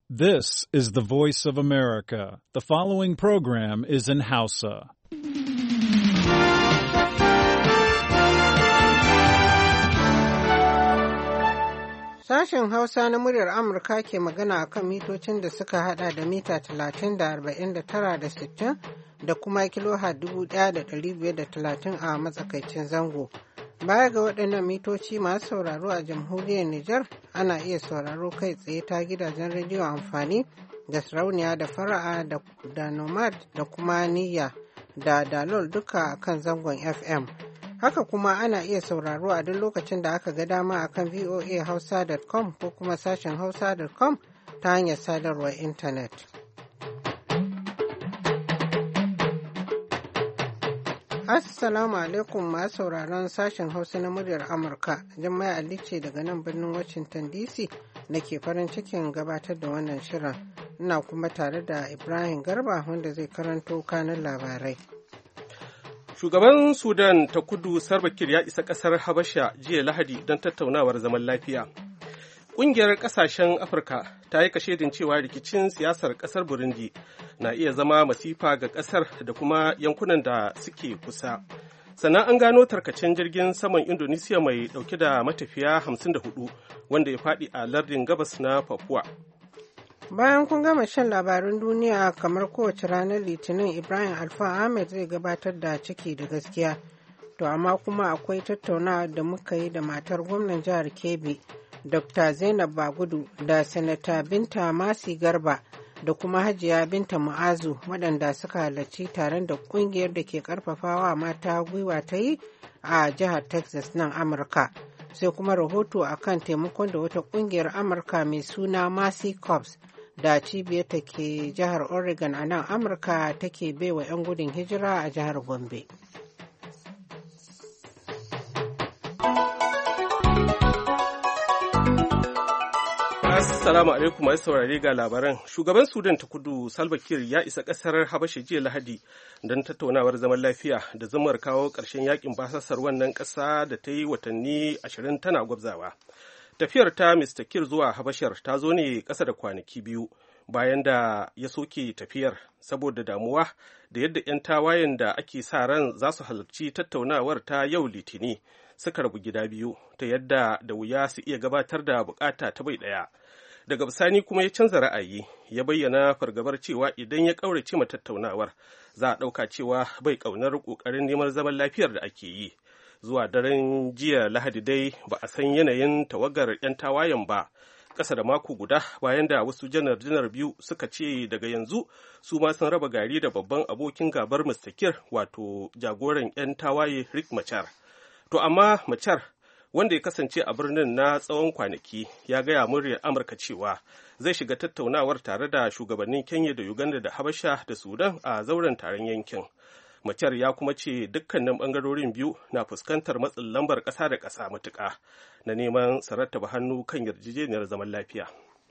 This is the voice of America. The following program is in Hausa. Sashen Hausa na muryar Amurka ke magana a kan mitocin da suka hada da mita 30 da 49 da 60 da kuma kilohertz 1530 a matsakaicin zango. Baya ga waɗannan mitoci masu sauraro a jamhuriyar Nijar ana iya sauraro kai tsaye ta gidajen rediyo amfani da sarauniya da fara'a da nomad da kuma niyya da dalol duka kan zangon FM. Haka kuma ana iya sauraro a duk lokacin da aka ga dama akan voahausa.com ko kuma sashen hausa.com ta hanyar sadarwar intanet. Assalamu alaikum masu sauraron sashen Hausa na muryar Amurka. Jummai Ali ce daga nan birnin Washington DC da ke farin cikin gabatar da wannan shirin. Ina kuma tare da Ibrahim Garba wanda zai karanto kanun labarai. Shugaban Sudan ta kudu Salva Kiir ya isa ƙasar Habasha jiya Lahadi don tattaunawar zaman lafiya. Ƙungiyar ƙasashen Afirka ta yi kashedin cewa rikicin siyasar ƙasar Burundi na iya zama masifa ga ƙasar da kuma yankunan da suke kusa. Sannan an gano tarkacen jirgin saman Indonesia mai ɗauke da matafiya 54 wanda ya faɗi a lardin gabas na Papua. Bayan kun gama shan labarun duniya kamar kowace ranar Litinin, Ibrahim Alfa Ahmed zai gabatar da ciki da gaskiya. To amma kuma akwai tattaunawa da muka yi da matar gwamnan jihar Kebbi, Dr. Zainab Bagudu da Sanata Binta Masi Garba da kuma Hajiya Binta Mu'azu waɗanda suka halarci taron da ƙungiyar da ke ƙarfafawa mata gwiwa ta yi a jihar Texas nan Amurka. Sai kuma rahoto akan taimakon da wata ƙungiyar Amurka mai suna Mercy Corps da cibiyar ta ke jihar Oregon a nan Amurka take baiwa 'yan gudun hijira a jihar Gombe. Assalamu alaikum masu saurare ga labaran. Shugaban Sudan ta kudu Salva Kiir ya isa ƙasar Habasha jiya Lahadi don tattaunawar zaman lafiya da zumar kawo ƙarshen yakin basasar wannan ƙasa da ta yi watanni 20 tana gwabzawa. Tafiyar ta Mr. Kiir zuwa Habashar ta zo ne ƙasa da kwanaki biyu bayan da ya soke tafiyar saboda damuwa da yadda 'yan tawayen da ake sa ran za su halarci tattaunawar ta yau Litini suka rabu gida biyu ta yadda da wuya su iya gabatar da bukata ta bai ɗaya. Daga bisani kuma ya canza ra'ayi ya bayyana fargabar cewa idan ya ƙaurace ma tattaunawar za a ɗauka cewa bai ƙaunar ƙoƙarin neman zaman lafiyar da ake yi. Zuwa daren jiya Lahadi dai ba a san yanayin tawagar 'yan tawayen ba, ƙasa da mako guda bayan da wasu janar-janar biyu suka ce daga yanzu su ma sun raba gari da babban abokin gabar Mr. Kiir wato jagoran 'yan tawaye Riek Machar. To amma Machar wanda ya kasance a birnin na tsawon kwanaki ya gaya muryar Amurka cewa zai shiga tattaunawar tare da shugabannin Kenya da Uganda da Habasha da Sudan a zauren taron yankin. Machar ya kuma ce dukkanin bangarorin biyu na fuskantar matsin lambar ƙasa da ƙasa matuƙa na neman su rattaba hannu kan yarjejeniyar zaman lafiya.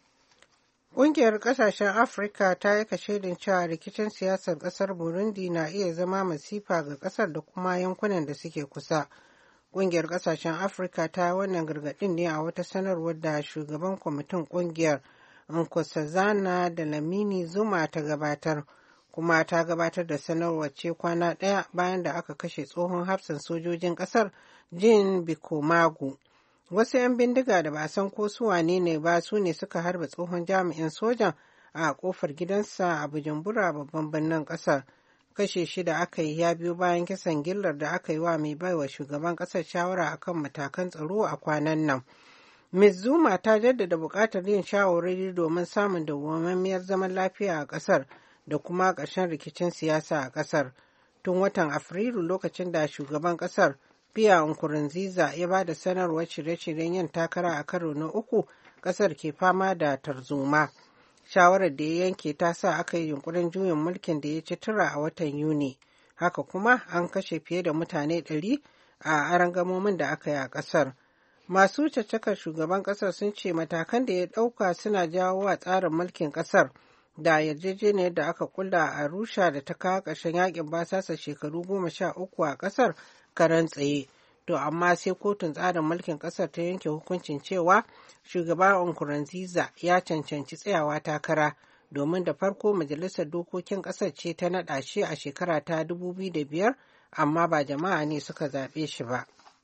Ƙungiyar ƙasashen Afirka ta yi kashedin cewa rikicin siyasar ƙasar Burundi na iya zama masifa ga ƙasar da kuma yankunan da suke kusa. Ƙungiyar ƙasashen Afirka ta wannan gargaɗin ne a wata sanarwar da shugaban kwamitin ƙungiyar Nkosazana da Lamini Zuma ta gabatar. Kuma ta gabatar da sanarwar ce kwana ɗaya bayan da aka kashe tsohon hafsan sojojin ƙasar Jean Bikomagu. Wasu 'yan bindiga da ba a san ko su wane ne ba su ne suka harba tsohon jami'in sojan a ƙofar gidansa a Bujumbura babban birnin ƙasar. Kashe shi da aka yi ya biyo bayan kisan gillar da aka yi wa mai baiwa shugaban ƙasar shawara akan matakan tsaro a kwanan nan. Ms. Zuma ta jaddada buƙatar yin shawarwari domin samun dawwammamiyar zaman lafiya a ƙasar da kuma ƙarshen rikicin siyasa a ƙasar. Tun watan Afrilu lokacin da shugaban ƙasar Pierre Nkurunziza ya ba da sanarwar shirye-shiryen yin takara a karo na uku, ƙasar ke fama da tarzoma. Shawarar da ya yanke ta sa aka yi yunkurin juyin mulkin da ya ci tura a watan Yuni. Haka kuma an kashe fiye da mutane 100 a arangamomin da aka yi a ƙasar. Masu caccakar shugaban ƙasar sun ce matakan da ya ɗauka suna jawo wa tsarin mulkin ƙasar da yarjejeniyar da aka kulla a Arusha da ta kawo ƙarshen yakin basasa shekaru 13 a ƙasar karan tsaye. To amma sai kotun tsarin mulkin ƙasar ta yanke hukuncin cewa shugaba Nkurunziza ya cancanci tsayawa takara domin da farko majalisar dokokin ƙasar ce ta naɗa shi a shekara ta 2005 amma ba jama'a ne suka zaɓe shi ba.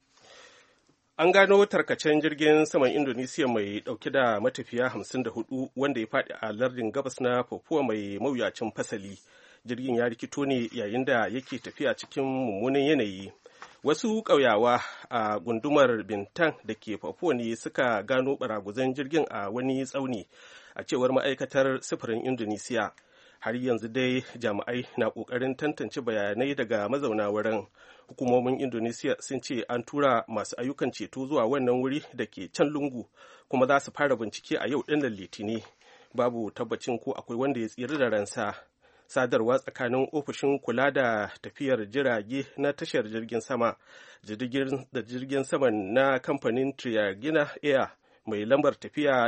An gano tarkacen jirgin saman Indonesiya mai ɗauke da matafiya 54 wanda ya faɗi a lardin gabas na Papua mai mawuyacin fasali. Jirgin ya rikito ne yayin da yake tafiya cikin mummunan yanayi. Wasu ƙauyawa a gundumar Bintang da ke Papua ne suka gano baraguzan jirgin a wani tsauni, a cewar ma'aikatar sufurin Indonesiya. Har yanzu dai jami'ai na ƙoƙarin tantance bayanai daga mazauna wurin. Hukumomin Indonesiya sun ce an tura masu ayyukan ceto zuwa wannan wuri da ke can lungu, kuma za su fara bincike a yau ɗinnan Litini. Babu tabbacin ko akwai wanda ya tsira da ransa. Sadarwa tsakanin ofishin kula da tafiyar jirage na tashar jirgin sama da jirgin saman na kamfanin Triyagina Air mai lambar tafiya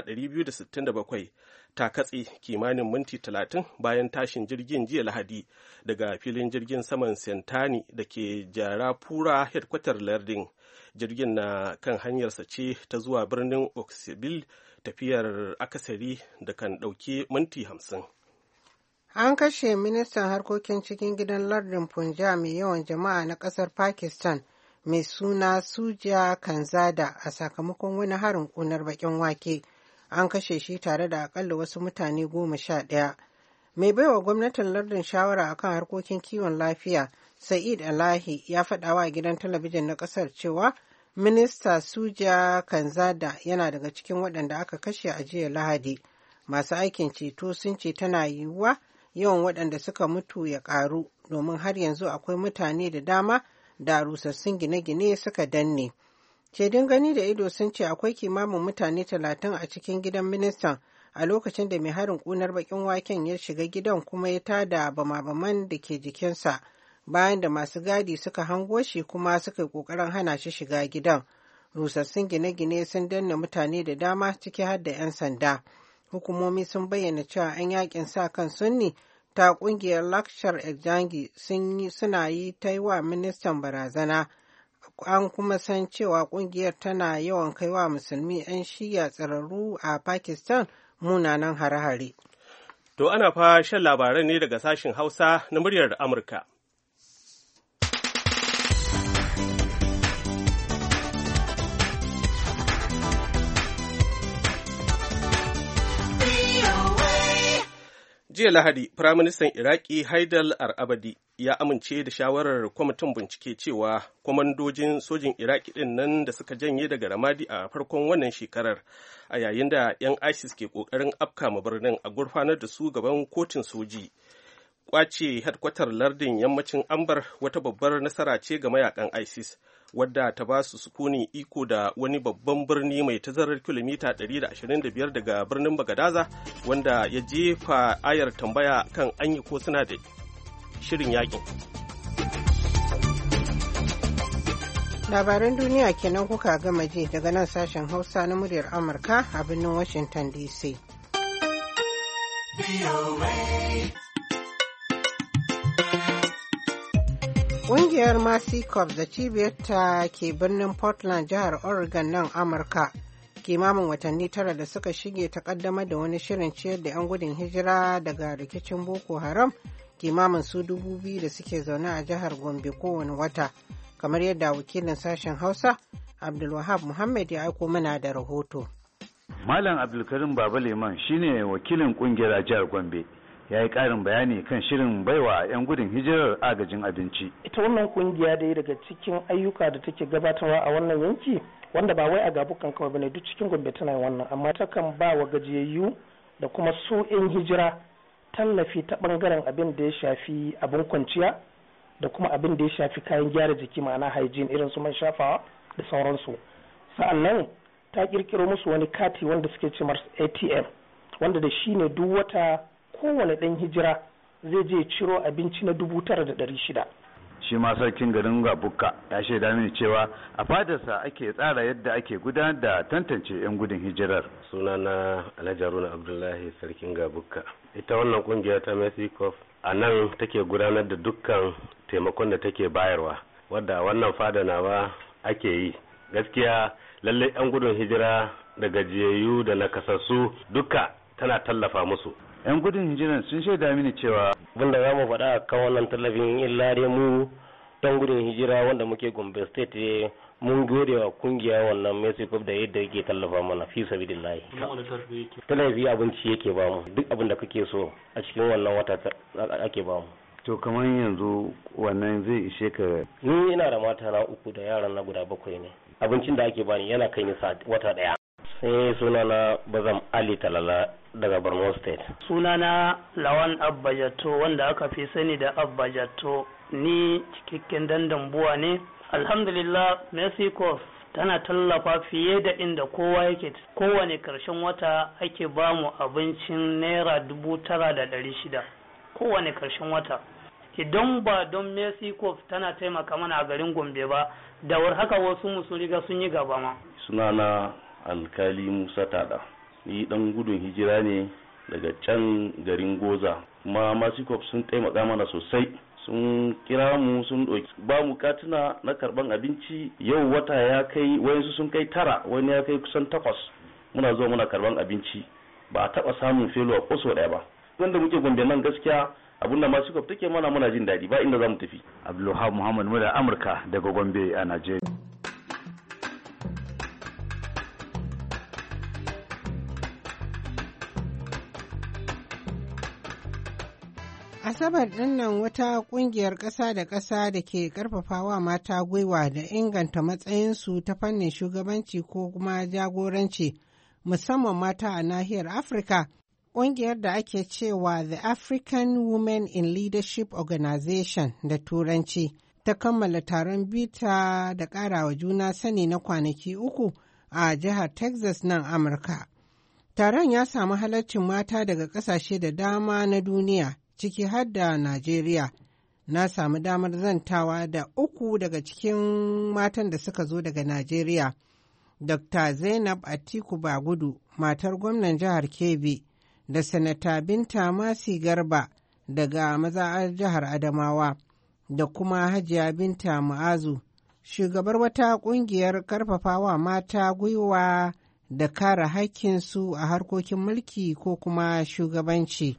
267 ta katse kimanin minti 30 bayan tashin jirgin jiya Lahadi daga filin jirgin saman Sentani da ke Jarapura headquarter lardin. Jirgin na kan hanyarsa ce ta zuwa birnin Oksibil, tafiyar akasari da kan ɗauki minti 50. An kashe ministan harkokin cikin gidan lardin Punjab mai yawan jama'a na ƙasar Pakistan mai suna Suja Kanzada a sakamakon wani harin ƙunar baƙin wake. An kashe shi tare da akalla wasu mutane 11. Mai baiwa gwamnatin lardin shawara akan harkokin kiwon lafiya, Sa'id Alahi, ya faɗa wa gidan talabijin na ƙasar cewa minista Suja Kanzada yana daga cikin waɗanda aka kashe a jiya Lahadi. Masu aikin ceto sun ce tana yiwuwa yawan waɗanda suka mutu ya ƙaru domin har yanzu akwai mutane da dama da rusassun gine-gine suka danne. Shaidun gani da ido sun ce akwai kimanin mutane 30 a cikin gidan ministan a lokacin da mai harin ƙunar baƙin waken ya shiga gidan kuma ya tada bama-baman da ke jikinsa bayan da masu gadi suka hango shi kuma suka yi ƙoƙarin hana shi shiga gidan. Rusassun gine-gine sun danne mutane da dama ciki har da 'yan sanda. Hukumomi sun bayyana cewa 'yan yakin sa kan Sunni ta kungiyar Lakshar Ekjangi suna yi ta yi wa ministan barazana. An kuma san cewa kungiyar tana yawan kai wa musulmi 'yan shiya tsirarru a Pakistan munanan hare-hare. To ana fa shan labaran ne daga sashen Hausa na muryar Amurka. Jiya Lahadi, Firaministan Iraki Haidar al-Abadi ya amince da shawarar kwamitin bincike cewa kwamandojin sojin Iraki ɗin nan da suka janye daga Ramadi a farkon wannan shekarar, a yayin da 'yan ISIS ke ƙoƙarin afkama birnin, a gurfanar da su gaban kotun soji. Kwace hedkwatar lardin yammacin Ambar wata babbar nasara ce ga mayakan ISIS, wadda ta ba su sukunin iko da wani babban birni mai tazarar kilomita 125 daga birnin Bagadaza, wanda ya jefa ayar tambaya kan anyi ko suna da shirin yakin. Labaran duniya kenan kuka gama ji daga nan sashen Hausa na muryar Amurka a birnin Washington DC. Ƙungiyar Mercy Corps da cibiyarta ke birnin Portland, jihar Oregon nan Amurka, kimamin watanni 9 da suka shige ta ƙaddamar da wani shirin ciyar da 'yan gudun hijira daga rikicin Boko Haram, kimamin su 2,000 da suke zaune a jihar Gombe kowane wata, kamar yadda wakilin sashen Hausa, Abdulwahab Muhammad ya aiko mana da rahoto. Malam Abdulkarim Baba Liman shine wakilin ƙungiyar a jihar Gombe. Ya yi ƙarin bayani kan shirin baiwa 'yan gudun hijirar agajin abinci. Ita wannan kungiya dai daga cikin ayyuka da take gabatarwa a wannan yanki, wanda ba wai a gabukan kawai bane, duk cikin Gombe tana yin wannan, amma takan ba wa gajiyayyu da kuma su 'yan hijira tallafi ta bangaren abin da ya shafi abin kwanciya da kuma abin da ya shafi kayan gyara jiki, ma'ana hygiene, irin su man shafawa da sauransu. Sa'annan ta kirkiro musu wani kati wanda suke ce masa ATM, wanda da shi ne duk wata kowane ɗan hijira zai je ciro abinci na 9,600. Shi ma sarkin garin Gabuka ya shaida mini cewa a fadarsa ake tsara yadda ake gudanar da tantance 'yan gudun hijirar. Sunana Alhaji Haruna Abdullahi, sarkin Gabuka. Ita wannan kungiya ta Mercy Corps a nan take gudanar da dukkan taimakon da take bayarwa, wadda wannan fada nawa ake yi. Gaskiya lallai 'yan gudun hijira da gajiyayyu da nakasassu duka tana tallafa musu. 'Yan gudun hijiran sun shaida mini cewa abinda za mu faɗa kan wannan tallafin illa dai mu don gudun hijira wanda muke Gombe State mun gode wa kungiya wannan Mercy Corps da yadda yake tallafa mana fi sabilillahi. Tallafi abinci yake ba mu duk abin da kake so a cikin wannan wata ake ba mu. To kamar yanzu wannan zai ishe ka? Ni ina da mata na 3 da yaran na guda 7 ne. Abincin da ake bani yana kai ni wata daya. Sai sunana Bazam Ali Talala daga Borno State. Sunana Lawan Abba Jatto wanda aka fi sani da Abba Jatto. Ni cikakken dandambuwa ne. Alhamdulillah Mercy Corps tana tallafa fiye da inda kowa yake. Kowane karshen wata ake bamu abincin naira 9,600 kowane karshen wata. Idan ba don Mercy Corps tana taimaka mana a garin Gombe ba, da war haka wasu musu riga sun yi gaba ma. Sunana Alkali Musa Tada. Ni dan gudun hijira ne daga can garin Goza. Kuma Mercy Corps sun taimaka mana sosai. Sun kira mu sun ba mu katina na karban abinci. Yau wata ya kai, wayansu sun kai 9, wani ya kai kusan 8. Muna zuwa muna karban abinci. Ba a taba samun failure ko so daya ba. Wanda muke Gombe nan gaskiya abinda Mercy Corps take mana muna jin daɗi ba inda zamu tafi. Abdulwahab Muhammad Mura Amurka daga Gombe a Najeriya. Asabar ɗinnan wata ƙungiyar ƙasa da ƙasa da ke ƙarfafawa mata gwiwa da inganta matsayinsu ta fannin shugabanci ko kuma jagoranci musamman mata a nahiyar Afirka. Ƙungiyar da ake cewa The African Women in Leadership Organization da Turanci ta kammala taron bita da ƙarawa juna sani na kwanaki 3 a jihar Texas nan Amurka. Taron ya samu halarcin mata daga ƙasashe da dama na duniya ciki har da Najeriya. Na samu damar zantawa da 3 daga cikin matan da suka zo daga Najeriya. Dr. Zainab Atiku Bagudu, matar gwamnan jihar Kebbi, da Sanata Binta Masi Garba daga maza'ar jihar Adamawa, da kuma Hajiya Binta Mu'azu, shugabar wata ƙungiyar ƙarfafawa mata gwiwa da kare haƙƙinsu a harkokin mulki ko kuma shugabanci.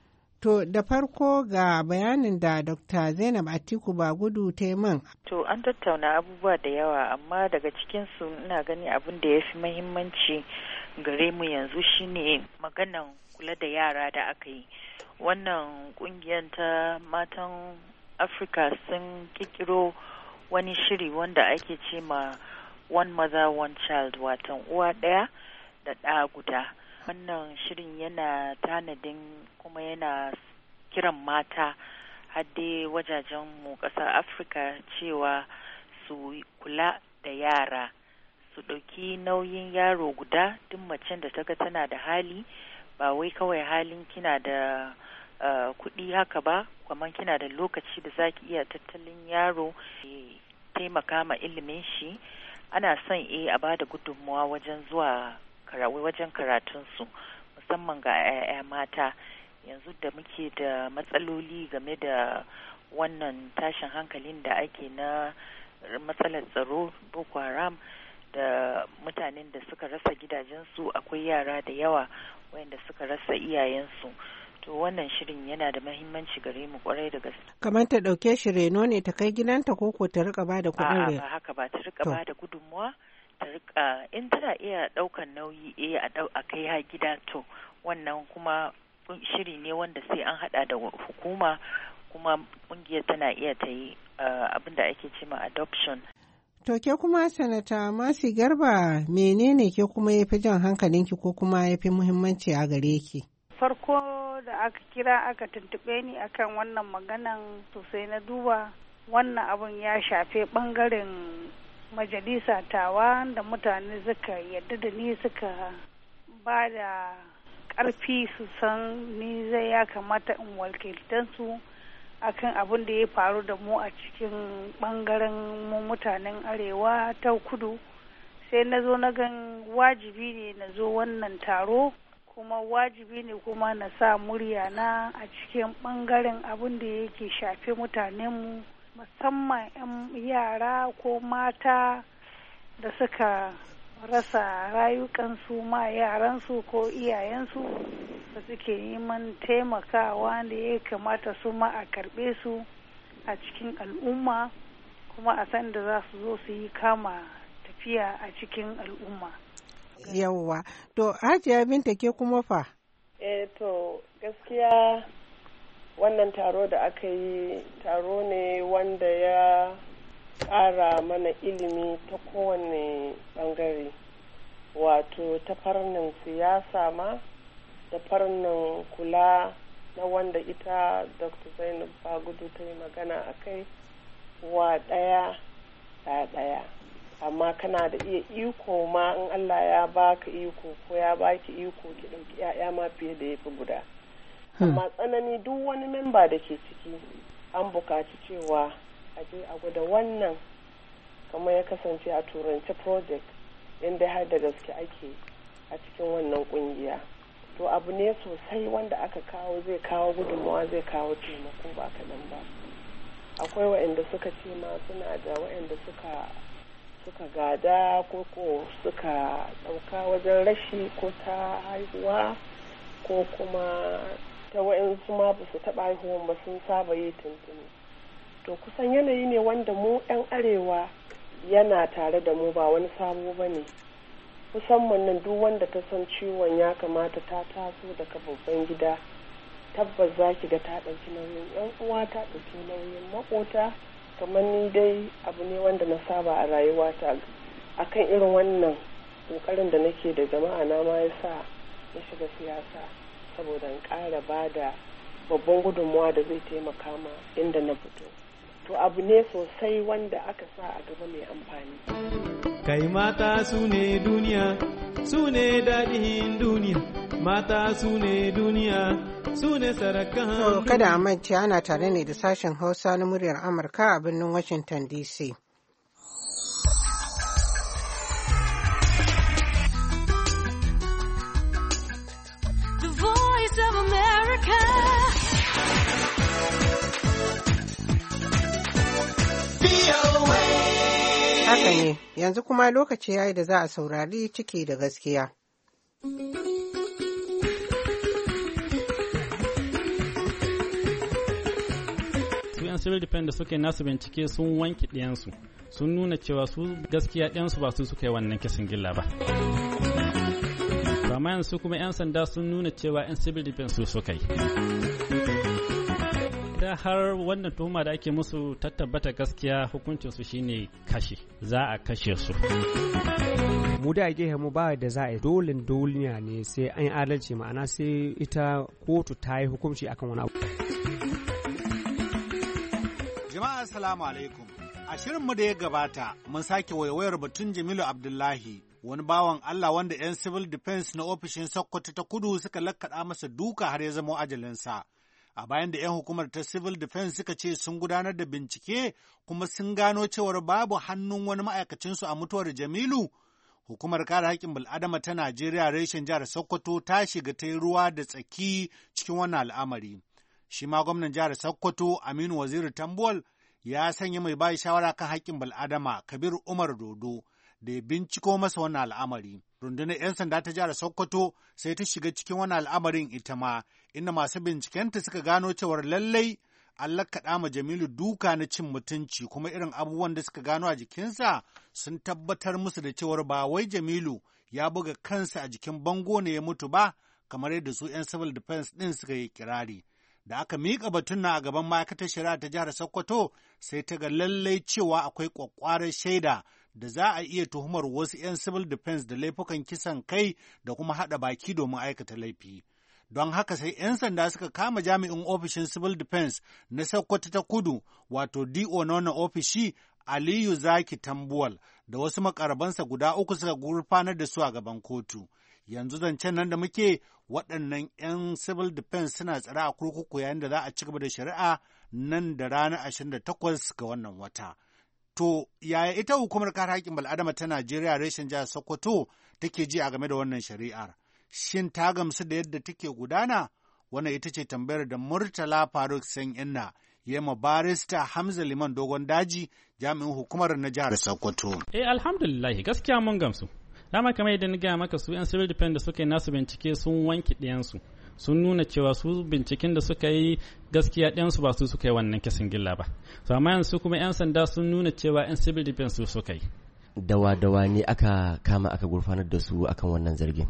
To da farko ga bayanin da Dr. Zainab Atiku Bagudu ta yi min. To an tattauna abubuwa da yawa amma daga cikinsu ina gani abin da ya fi muhimmanci gare mu yanzu shine maganan kula da yara da aka yi. Wannan kungiyar ta matan Afirka sun kikiro wani shiri wanda ake ce ma One Mother One Child, watan uwa ɗaya da ɗa guda. Wannan shirin yana tanadin kuma yana kiran mata hadde wajajen mu ƙasar Afirka cewa su kula da yara, su ɗauki nauyin yaro guda. Duk macen da ta ga tana da hali, ba wai kawai halin kina da kuɗi haka ba, kuma kina da lokaci da zaki iya tattalin yaro, taimaka ma ilimin shi. Ana son a ba da gudunmuwa wajen zuwa wajen karatunsu musamman ga 'ya'ya mata. Yanzu da muke da matsaloli game da wannan tashin hankalin da ake na matsalar tsaro, Boko Haram, da mutanen da suka rasa gidajensu, akwai yara da yawa wayanda suka rasa iyayensu. To wannan shirin yana da mahimmanci gare mu kwarai da gaske. Kamar ta ɗauke shi reno ne ta kai gidanta ko ta rika ba da kuɗin reno? Ba haka ba, ta rika ba da gudunmuwa, ta rika in tana iya ɗaukan nauyi a kai ha gida, to wannan kuma shiri ne wanda sai an haɗa da hukuma, kuma ƙungiyar tana iya ta yi abin da ake cema adoption. To ke kuma Sanata Masi Garba, menene ke kuma ya fi jan hankalinki ko kuma ya fi muhimmanci a gare ki? Farko da aka kira aka tuntuɓe ni akan wannan maganan, sosai na duba wannan abun ya shafe ɓangaren majalisa tawa da mutane suka yadda da ni, suka ba da ƙarfi su san ni zai ya kamata in wakiltansu akan abin da ya faru da mu a cikin ɓangaren mu mutanen arewa ta kudu. Sai na zo na gan wajibi ne na zo wannan taro, kuma wajibi ne kuma na sa murya na a cikin ɓangaren abin da yake shafe mutanenmu, musamman 'yan yara ko mata da suka rasa rayukansu ma yaransu ko iyayensu da suke neman taimakawa da ya kamata su ma a karɓe su a cikin al'umma kuma a san da za su zo su yi kama tafiya a cikin al'umma. Yawwa, to Hajiya Binta ke kuma fa? To gaskiya wannan taro da aka yi taro ne wanda ya ƙara mana ilimi ta kowane ɓangare, wato ta farnin siyasa ma da farnin kula na wanda ita Dr. Zainab Bagudu ta yi magana a kai wa ɗaya amma kana da iya iko ma in Allah ya baka iko ko ya baki iko ki ɗauki 'ya'ya ma fiye da yafi guda. Amma tsanani duk wani memba da ke ciki an buƙaci cewa a je a gwada wannan kamar ya kasance a turance project inda har da gaske ake a cikin wannan ƙungiya. To abu ne sosai wanda aka kawo zai kawo gudunmawa zai kawo taimako ba kaɗan ba. Akwai waɗanda suka ce ma suna da waɗanda suka gada ko suka ɗauka wajen rashi ko ta haihuwa ko kuma ta waɗansu ma ba su taɓa haihuwan ba sun saba yi tuntuni. To kusan yanayi ne wanda mu 'yan arewa yana tare da mu ba wani sabo ba ne. Musamman nan duk wanda ta san ciwon ya kamata ta taso daga babban gida tabbas za ki ga ta ɗauki nauyin 'yan uwa ta ɗauki nauyin maƙota. Kamar ni dai abu ne wanda na saba a rayuwata akan irin wannan ƙoƙarin da nake da jama'a na ma ya sa na shiga siyasa saboda in ƙara ba da babban gudunmawa da zai taimaka ma inda na fito. To abu ne sosai wanda aka sa a gaba mai amfani. Kai mata su ne duniya, su ne daɗin duniya, mata su ne duniya. To kada a mance ana tare ne da sashen Hausa na muryar Amurka a birnin Washington DC. The Voice of America. Haka ne, yanzu kuma lokaci yayi da za a saurari ciki da gaskiya. civil defense da suka nasu bincike sun wanke ɗiyansu sun nuna cewa su gaskiya ɗiyansu ba su suka yi wannan kisan gilla ba amma yanzu kuma 'yan sanda sun nuna cewa 'yan civil defense su suka yi da har wannan tuhuma da ake musu tabbata gaskiya hukuncinsu shine kashe za a kashe su mu da gehe mu ba da za a yi dolin duniya ne sai an yi adalci ma'ana sai ita kotu ta yi hukunci akan wani abu. Jama'a assalamu alaikum. A shirinmu da ya gabata mun sake waiwayar batun Jamilu Abdullahi, wani bawan Allah wanda 'yan civil defense na ofishin Sokoto ta Kudu suka lakkaɗa masa duka har ya zama ajalinsa. A bayan da 'yan hukumar ta civil defense suka ce sun gudanar da bincike kuma sun gano cewar babu hannun wani ma'aikacinsu a mutuwar Jamilu, hukumar kare haƙƙin bil'adama ta Najeriya reshen jihar Sokoto ta shiga ta yi ruwa da tsaki cikin wannan al'amari. Shi ma gwamnan jihar Sokoto Aminu Waziri Tambuwal ya sanya mai bayi shawara kan haƙƙin bil'adama Kabir Umar Dodo da ya binciko masa wannan al'amari. Rundunar 'yan sanda ta jihar Sokoto sai ta shiga cikin wannan al'amarin ita ma, inda masu bincikenta suka gano cewar lallai an lakkaɗa ma Jamilu duka na cin mutunci kuma irin abubuwan da suka gano a jikinsa sun tabbatar musu da cewar ba wai Jamilu ya buga kansa a jikin bango ne ya mutu ba kamar yadda su 'yan civil defense ɗin suka yi kirari. Da aka miƙa batun na a gaban ma'aikatar shari'a ta jihar Sokoto sai ta ga lallai cewa akwai ƙwaƙƙwarar shaida da za a iya tuhumar wasu 'yan civil defense da laifukan kisan kai da kuma haɗa baki domin aikata laifi. Don haka sai 'yan sanda suka kama jami'in ofishin civil defense na Sokoto ta Kudu wato DO na wannan ofishi Aliyu Zaki Tambuwal da wasu makarabansa guda uku suka gurfanar da su a gaban kotu. Yanzu zancen nan da muke waɗannan 'yan civil defense suna tsare a kurkuku yayin da za a ci gaba da shari'a nan da ranar 28 ga wannan wata. To, yaya ita hukumar kare haƙƙin bal'adama ta Najeriya reshen jihar Sokoto take ji a game da wannan shari'ar? Shin ta gamsu da yadda take gudana? Wannan ita ce tambayar da Murtala Faruk San'inna ya ma barista Hamza Liman Dogon Daji jami'in hukumar na jihar Sokoto. Alhamdulillah gaskiya mun gamsu. Dama kamar yadda na gaya maka su 'yan civil defense da suka yi nasu bincike sun wanke ɗiyansu. Sun nuna cewa su binciken da suka yi gaskiya ɗiyansu ba su suka yi wannan kisan gilla ba. To amma yanzu kuma 'yan sanda sun nuna cewa 'yan civil defense su suka yi. Dawa ne aka kama aka gurfanar da su akan wannan zargin?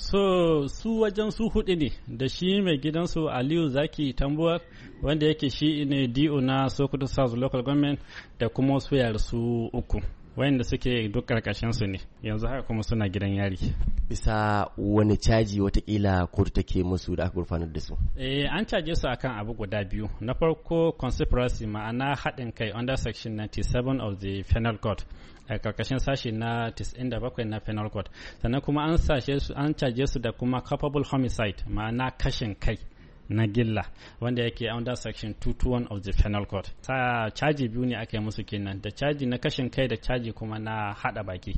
So su wajen su hudu ne da shi mai gidansu Aliyu Zaki Tambuwar wanda yake shi ne DO na Sokoto South Local Government da kuma wasu yara su uku wayanda suke duk karkashin su ne yanzu haka kuma suna gidan yari. Bisa wani caji watakila kotu take musu da aka gurfanar da su? An caje su akan abu guda biyu. Na farko conspiracy ma'ana haɗin kai under section 97 of the Penal Code. A karkashin sashi na 97 na Penal Code. Sannan kuma an caje su da kuma culpable homicide ma'ana kashin kai na gilla wanda yake under section 221 of the Penal Code. Caji biyu ne aka yi musu kenan, da caji na kashin kai da caji kuma na hada baki.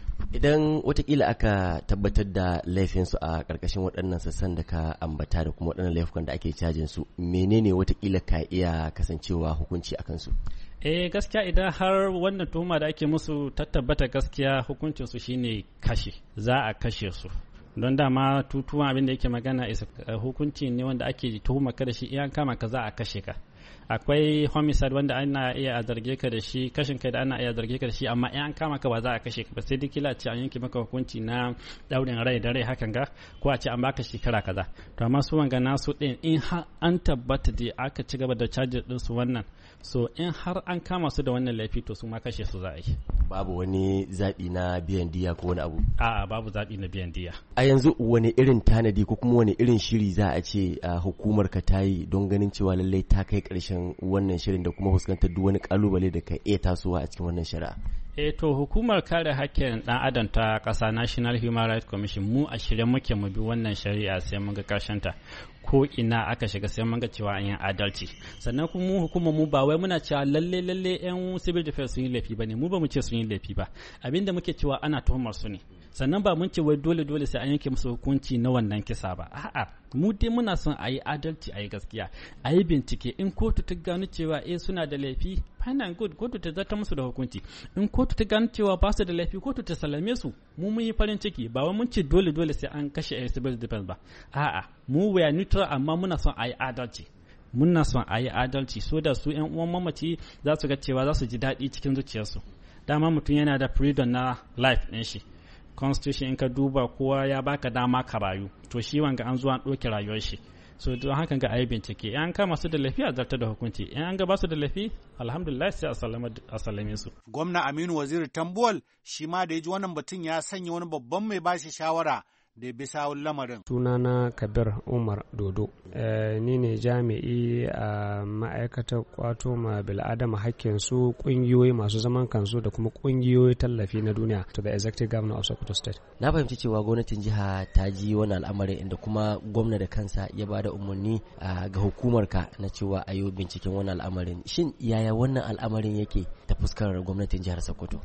Idan watakila aka tabbatar da laifinsu a karkashin waɗannan sassan da ka ambata da kuma waɗannan laifukan da ake cajin su, menene watakila ka iya kasancewa hukunci a kansu? Gaskiya idan har wannan tuhuma da ake musu ta tabbata gaskiya hukuncinsu shine kashe, za a kashe su. Don dama tutuwan abin da yake magana isa hukunci ne wanda ake tuhuma ka da shi iyan kama ka za a kashe ka. Akwai homicide wanda ana iya a zarge ka da shi, kashin kai da ana iya zarge ka da shi, amma in an kama ka ba za a kashe ka ba, sai dai kila ce an yanke maka hukunci na daurin rai da rai hakan ga, ko a ce an baka shekara kaza. To amma su wanga nasu din in har an tabbata da aka ci gaba da charges din su wannan, so in har an kama su da wannan laifi to su ma kashe su za a yi. Babu wani zaɓi na biyan diya ko wani abu? A'a, babu zaɓi na biyan diya. A yanzu wani irin tanadi ko kuma wani irin shiri za a ce hukumar ka ta yi don ganin cewa lallai ta kai ƙarshen wannan shirin da kuma fuskantar duk wani kalubale da ka iya tasowa a cikin wannan shari'a? To hukumar kare hakkin dan adam ta ƙasa National Human Rights Commission mu a shirye muke mu bi wannan shari'a sai mun ga karshen ta, ko ina aka shiga sai mun ga cewa an yi adalci. Sannan kuma mu hukumar mu ba wai muna cewa lalle yan civil defense sun yi laifi bane, mu ba mu ce sun yi laifi ba, abinda muke cewa ana tuhumar su ne. Sannan ba mun ce wai dole sai an yanke musu hukunci na wannan kisa ba, a'a mu dai muna son a yi adalci, a yi gaskiya, a yi bincike. In kotu ta gano cewa suna da laifi, fine and good, kotu ta zata musu da hukunci. In kotu ta gano cewa ba su da laifi, kotu ta salame su. Mu mun yi farin ciki, ba wai mun ce dole sai an kashe civil defense ba, a'a mu we are neutral, amma muna son a yi adalci. Muna son a yi adalci so da su 'yan uwan mamaci za su ga cewa za su ji daɗi cikin zuciyarsu. Dama mutum yana da freedom na life ɗin shi. Constitution in ka duba kowa ya baka dama ka rayu, to shi wanga an zuwa an ɗauke rayuwar shi. So don haka ga ayi bincike, an kama su da laifi a zartar da hukunci, in an ga ba su da laifi alhamdulillah sai a sallame su. Gwamna Aminu Waziri Tambuwal shi ma da ya ji wannan batun ya sanya wani babban mai bashi shawara da bisa lamarin. Sunana Kabir Umar Dodo. Ni ne jami'i a ma'aikatar kwato ma bil'adama hakkin su, kungiyoyi masu zaman kansu da kuma kungiyoyi tallafi na duniya to the executive governor of Sokoto State. Na fahimci cewa gwamnatin jiha ta ji wani al'amarin inda kuma gwamna da kansa ya ba da umarni ga hukumar ka na cewa a yi binciken wani al'amarin. Shin yaya wannan al'amarin yake ta fuskar gwamnatin jihar Sokoto?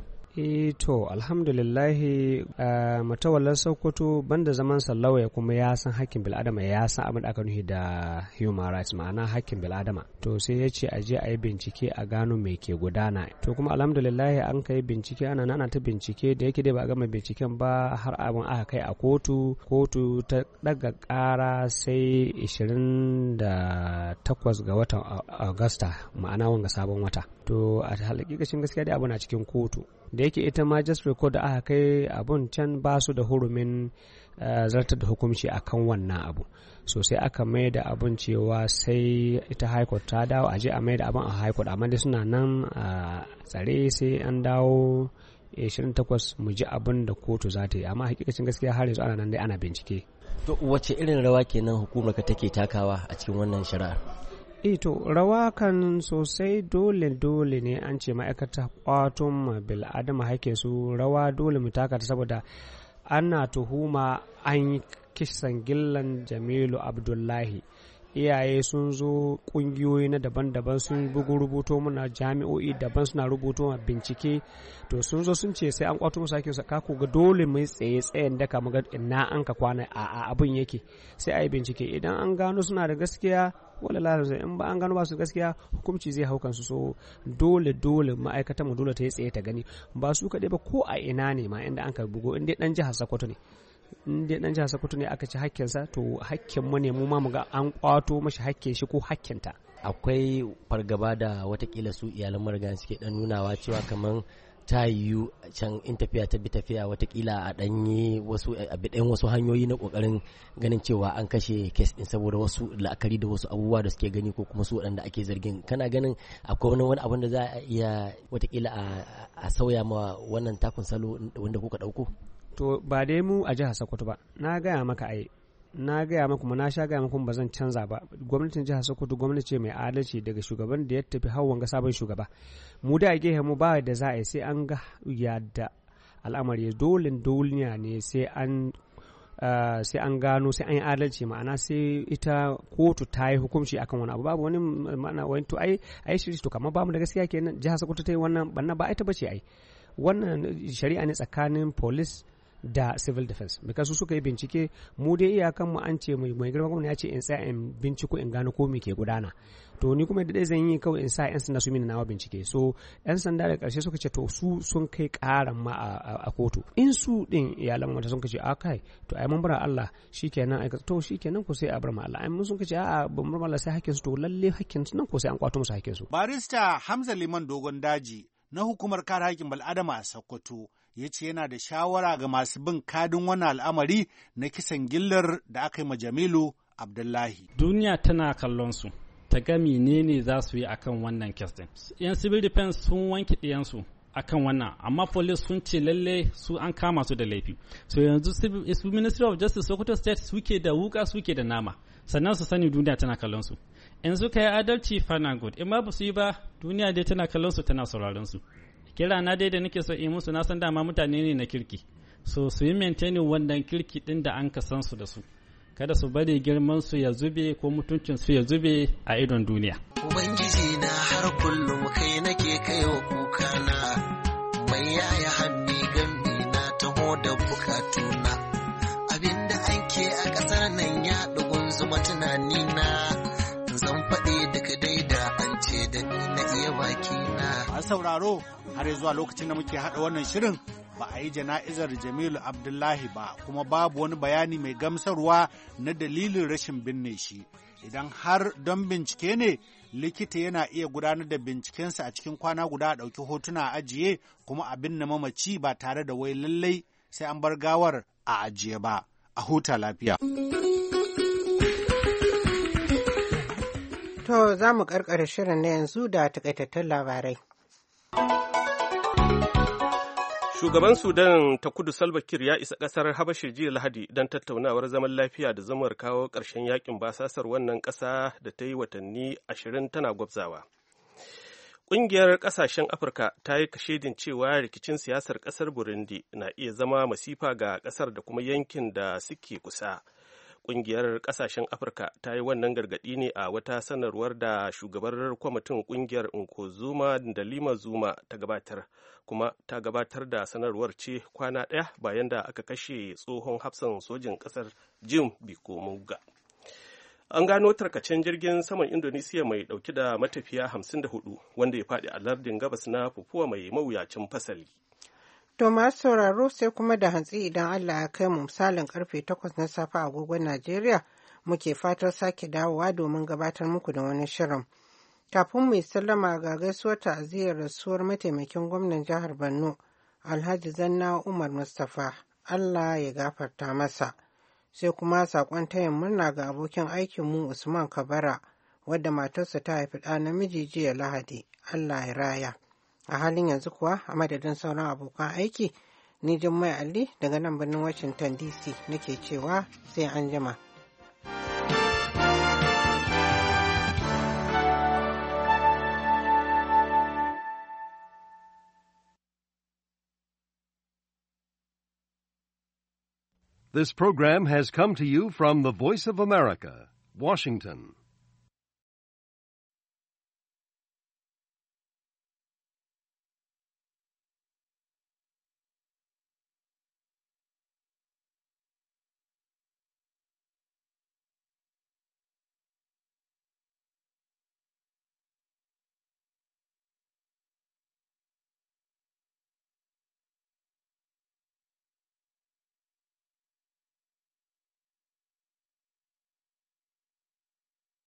To alhamdulillahi matawallar Sokoto banda zaman lauya kuma ya san hakkin bil'adama, ya san abin da aka nufi da human rights ma'ana hakkin bil'adama. To sai ya ce aje a yi bincike a gano me ke gudana. To kuma alhamdulillahi an kai bincike, ana ta bincike, da yake dai ba a gama binciken ba har abin aka kai a kotu ta daga kara sai 28 ga watan Agusta ma'ana wanga sabon wata. To a hakikacin gaskiya dai abu na cikin kotu, da yake ita ma just record da aka kai abun can ba su da hurumin zartar da hukunci akan wannan abu, so sai aka mai da abun cewa sai ita high court ta dawo aje a mai da abun a high court, amma dai suna nan a tsare sai an dawo 28 mu ji abin da kotu za ta yi, amma hakikacin gaskiya har yanzu ana nan dai ana bincike. To wace irin rawa kenan hukumar ka take takawa a cikin wannan shari'a? To rawa kan sosai dole ne an ce ma'aikata kwaton bil'adama haike su rawa dole mu taka ta, saboda ana tuhuma an yi kisan gillan Jamilu Abdullahi. Iyaye sun zo, kungiyoyi na daban-daban sun bugu rubuto muna, jami'o'i daban suna rubuto bincike, to sun zo sun ce sai an kwato musu ake kaku ga dole mai tsayen daka muga ina an ka kwana a abin yake, sai a yi bincike. Idan an gano suna da gaskiya wala lalata in ba an gano ba su gaskiya hukunci zai hau kansu. So dole ma'aikatan mu dole ta yi tsaye ta gani ba su kaɗai ba ko a ina ne ma inda an ka bugo in dai dan jihar Sokoto ne aka ci hakkinsa to hakkin mu ne mu ma mu ga an kwato mashi hakkin shi ko hakkinta. Akwai fargaba da watakila su iyalan marigayen suke dan nunawa cewa kamar ta yiwu can in tafiya ta bi tafiya watakila a ɗanyi wasu hanyoyi na ƙoƙarin ganin cewa an kashe kes ɗin saboda wasu la'akari da wasu abubuwa da suke gani ko kuma su waɗanda ake zargin. Kana ganin akwai wani abin da za a iya watakila a sauya ma wannan takun salo wanda kuka ɗauko? To ba dai mu a jihar Sokoto ba, na gaya maka kuma na sha gaya maka ba zan canza ba. Gwamnatin jihar Sokoto gwamnati ce mai adalci daga shugaban da ya tafi hawan ga sabon shugaba. Mu da gehe mu ba da za a yi sai an ga yadda al'amari duniya ne sai an gano sai an yi adalci, ma'ana sai ita kotu ta yi hukunci akan wani abu. Babu wani ma'ana wani to ai shiri to kamar bamu da gaskiya kenan jihar Sokoto ta yi wannan banna ba ita bace ai. Wannan shari'a ne tsakanin police da civil defense because su suka yi bincike. Mu dai iyakan mu an ce mai girma gwamnati ya ce in tsaya in binciko in gano ko me ke gudana, to ni kuma da dai zan yi kawai in sa yan sanda su mini nawa bincike. So yan sanda da karshe suka ce to su sun kai karan ma a kotu. In su din iyalan mata sun ce kai to ai mun bar Allah shikenan to shikenan ko sai a bar ma Allah. Ai mun sun ce a'a ban bar Allah sai hakkin su, to lalle hakkin su nan ko sai an kwato musu hakkin su. Barista Hamza Liman Dogon Daji na hukumar kare haƙƙin bal'adama a Sokoto ya ce yana da shawara ga masu bin kadin wani al'amari na kisan gillar da aka yi ma Jamilu Abdullahi. Duniya tana kallon su ta ga menene za su yi akan wannan kes din. Yan civil defense sun wanke ɗiyansu akan wannan, amma police sun ce lalle su an kama su da laifi. So yanzu Ministry of Justice Sokoto State suke da wuka suke da nama, sannan su sani duniya tana kallon su. In suka yi adalci fana good, in ma ba su yi ba duniya dai tana kallon su tana sauraron su. Kira na dai da nake so in musu, na san dama mutane ne na kirki, so su yi maintaining wannan kirki din da an kasan su da su, kada su bari girman su ya zube ko mutuncin su ya zube a idon duniya. Ubangiji na har kullum kai nake kaiwa kuka na, mai yaya hanni gambi na taho da bukatuna, abinda ake a ƙasar nan ya ɗugun zuma tunani na, zan faɗi daga daida an ce da ni na iya baki na. A sauraro har zuwa lokacin da muke haɗa wannan shirin ba a yi jana'izar Jamilu Abdullahi ba, kuma babu wani bayani mai gamsarwa na dalilin rashin binne shi. Idan har don bincike ne, likita yana iya gudanar da bincikensa a cikin kwana guda a ɗauki hotuna a ajiye kuma a binne mamaci ba tare da wai lallai sai an bar gawar a ajiye ba. A huta lafiya. To za mu karkare shirin na yanzu da takaitattun labarai. Shugaban Sudan ta kudu Salva Kiir ya isa ƙasar Habasha jiya Lahadi don tattaunawar zaman lafiya da zamar kawo ƙarshen yakin basasar wannan ƙasa da ta yi watanni 20 tana gwabzawa. Ƙungiyar ƙasashen Afirka ta yi kashedin cewa rikicin siyasar ƙasar Burundi na iya zama masifa ga ƙasar da kuma yankin da suke kusa. Ƙungiyar ƙasashen Afirka ta yi wannan gargaɗi ne a wata sanarwar da shugabar kwamitin ƙungiyar Nkozuma Ndalima Zuma ta gabatar, kuma ta gabatar da sanarwar ce kwana ɗaya bayan da aka kashe tsohon hafsan sojin ƙasar Jim Bikomuga. An gano tarkacen jirgin saman Indonesiya mai ɗauke da matafiya 54 wanda ya faɗi a lardin gabas na Papua mai mawuyacin fasali. To masu sauraro sai kuma da hantsi idan Allah ya kai mu misalin karfe 8 na safe a agogon Najeriya muke fatar sake dawowa domin gabatar muku da wani shirin. Kafin mu sallama ga gaisuwar ta'aziyar rasuwar mataimakin gwamnan jihar Borno Alhaji Zanna Umar Mustapha, Allah ya gafarta masa. Sai kuma sakon tayin murna ga abokin aikin mu Usman Kabara wadda matarsa ta haifi ɗa namiji jiya Lahadi, Allah ya raya. A halin yanzu kuwa a madadin sauran abokan aiki, ni Jummai Ali daga nan birnin Washington DC nake cewa sai an jima. This program has come to you from the Voice of America, Washington.